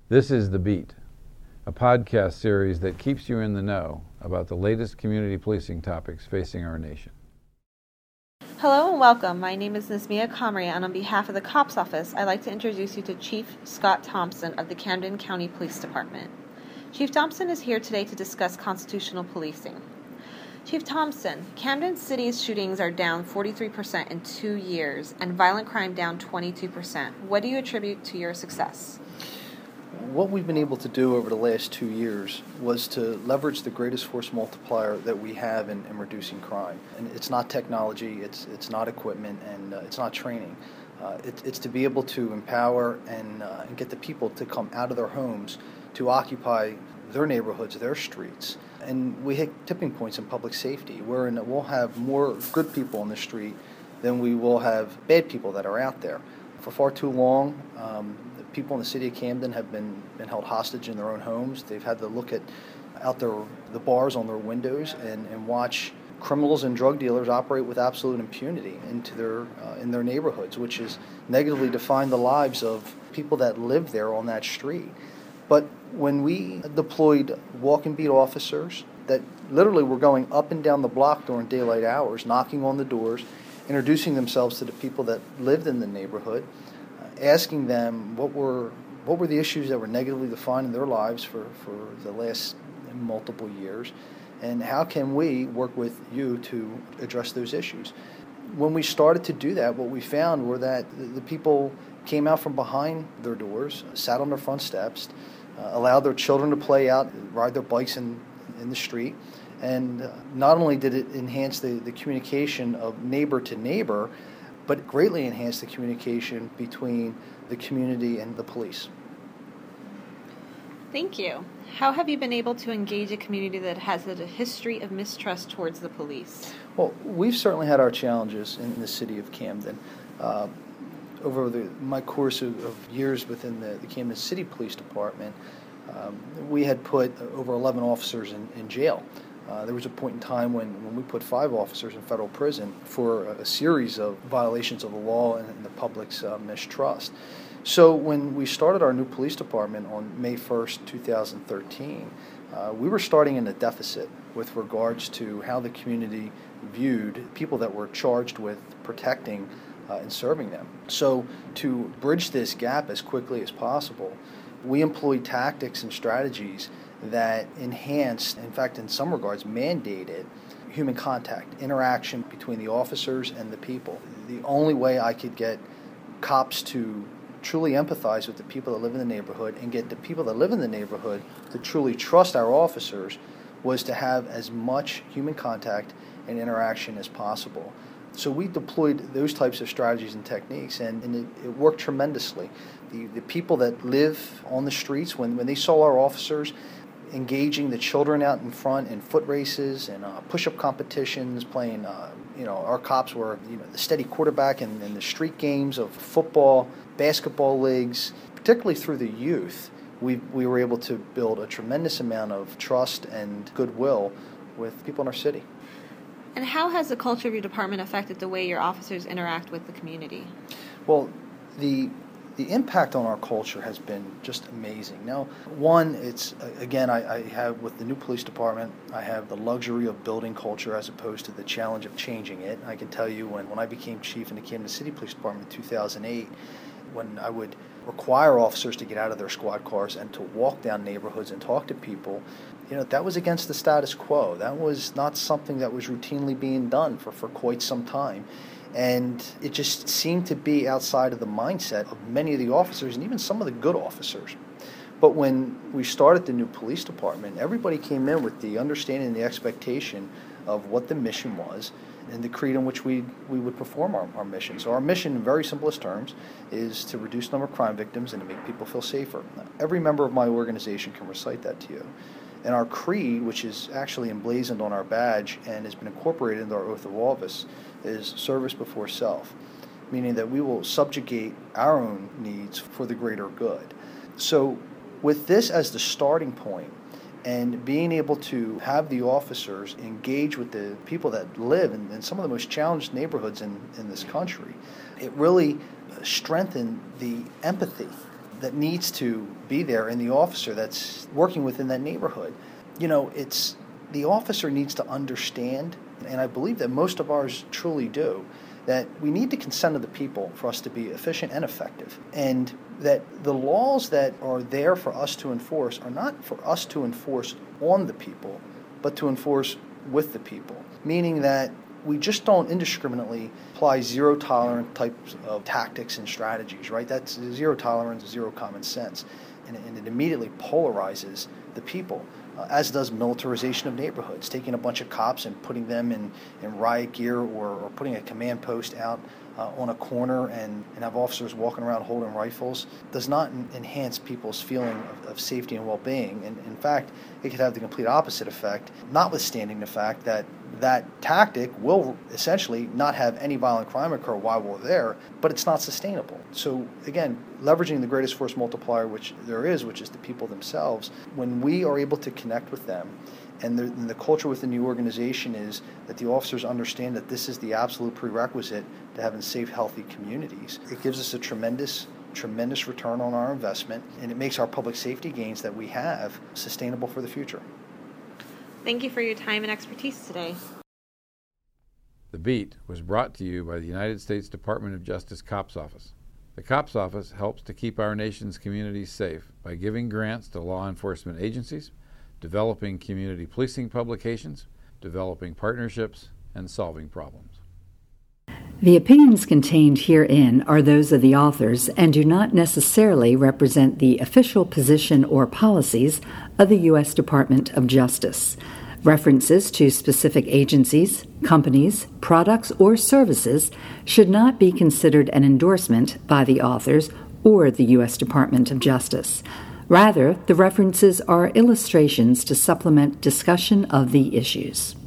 This is The Beat, a podcast series that keeps you in the know about the latest community policing topics facing our nation. Hello and welcome. My name is Nismia Comrie, and on behalf of the COPS Office, I'd like to introduce you to Chief Scott Thompson of the Camden County Police Department. Chief Thompson is here today to discuss constitutional policing. Chief Thompson, Camden City's shootings are down 43% in 2 years, and violent crime down 22%. What do you attribute to your success? What we've been able to do over the last 2 years was to leverage the greatest force multiplier that we have in reducing crime. And it's not technology, it's not equipment, and it's not training. It's to be able to empower and get the people to come out of their homes to occupy their neighborhoods, their streets. And we hit tipping points in public safety, wherein we'll have more good people on the street than we will have bad people that are out there. For far too long, people in the city of Camden have been held hostage in their own homes. They've had to look at the bars on their windows and watch criminals and drug dealers operate with absolute impunity in their neighborhoods, which has negatively defined the lives of people that live there on that street. But when we deployed walk and beat officers that literally were going up and down the block during daylight hours, knocking on the doors, introducing themselves to the people that lived in the neighborhood, asking them what were the issues that were negatively defining their lives for the last multiple years, and how can we work with you to address those issues. When we started to do that, what we found were that the people came out from behind their doors, sat on their front steps, allowed their children to play out, ride their bikes in the street, and not only did it enhance the communication of neighbor to neighbor, but greatly enhanced the communication between the community and the police. Thank you. How have you been able to engage a community that has a history of mistrust towards the police? Well, we've certainly had our challenges in the city of Camden. Over my course of years within the Camden City Police Department, we had put over 11 officers in jail. There was a point in time when we put 5 officers in federal prison for a series of violations of the law and the public's mistrust. So when we started our new police department on May 1st, 2013, we were starting in a deficit with regards to how the community viewed people that were charged with protecting and serving them. So to bridge this gap as quickly as possible, we employed tactics and strategies that enhanced, in fact, in some regards, mandated human contact, interaction between the officers and the people. The only way I could get cops to truly empathize with the people that live in the neighborhood and get the people that live in the neighborhood to truly trust our officers was to have as much human contact and interaction as possible. So we deployed those types of strategies and techniques, and it worked tremendously. The people that live on the streets, when they saw our officers engaging the children out in front in foot races and push-up competitions, playing, our cops were, the steady quarterback in the street games of football, basketball leagues, particularly through the youth, we were able to build a tremendous amount of trust and goodwill with people in our city. And how has the culture of your department affected the way your officers interact with the community? Well, the impact on our culture has been just amazing. Now, one, it's, again, I have, with the new police department, I have the luxury of building culture as opposed to the challenge of changing it. I can tell you when I became chief in the Camden City Police Department in 2008, when I would require officers to get out of their squad cars and to walk down neighborhoods and talk to people, that was against the status quo. That was not something that was routinely being done for quite some time. And it just seemed to be outside of the mindset of many of the officers and even some of the good officers. But when we started the new police department, everybody came in with the understanding and the expectation of what the mission was and the creed in which we would perform our mission. So our mission, in very simplest terms, is to reduce the number of crime victims and to make people feel safer. Now, every member of my organization can recite that to you. And our creed, which is actually emblazoned on our badge and has been incorporated into our oath of office, is service before self, meaning that we will subjugate our own needs for the greater good. So with this as the starting point, and being able to have the officers engage with the people that live in some of the most challenged neighborhoods in this country, it really strengthened the empathy that needs to be there and the officer that's working within that neighborhood. It's the officer needs to understand, and I believe that most of ours truly do, that we need the consent of the people for us to be efficient and effective, and that the laws that are there for us to enforce are not for us to enforce on the people, but to enforce with the people, meaning that we just don't indiscriminately apply zero tolerance types of tactics and strategies, right? That's zero tolerance, zero common sense, and it immediately polarizes the people. As does militarization of neighborhoods, taking a bunch of cops and putting them in riot gear, or putting a command post out on a corner and have officers walking around holding rifles does not enhance people's feeling of safety and well-being. And in fact, it could have the complete opposite effect, notwithstanding the fact that that tactic will essentially not have any violent crime occur while we're there, but it's not sustainable. So again, leveraging the greatest force multiplier which there is, which is the people themselves, when we are able to connect with them, and the culture within the organization is that the officers understand that this is the absolute prerequisite to having safe, healthy communities. It gives us a tremendous return on our investment, and it makes our public safety gains that we have sustainable for the future. Thank you for your time and expertise today. The Beat was brought to you by the United States Department of Justice Cops Office. The Cops Office helps to keep our nation's communities safe by giving grants to law enforcement agencies, developing community policing publications, developing partnerships, and solving problems. The opinions contained herein are those of the authors and do not necessarily represent the official position or policies of the U.S. Department of Justice. References to specific agencies, companies, products, or services should not be considered an endorsement by the authors or the U.S. Department of Justice. Rather, the references are illustrations to supplement discussion of the issues.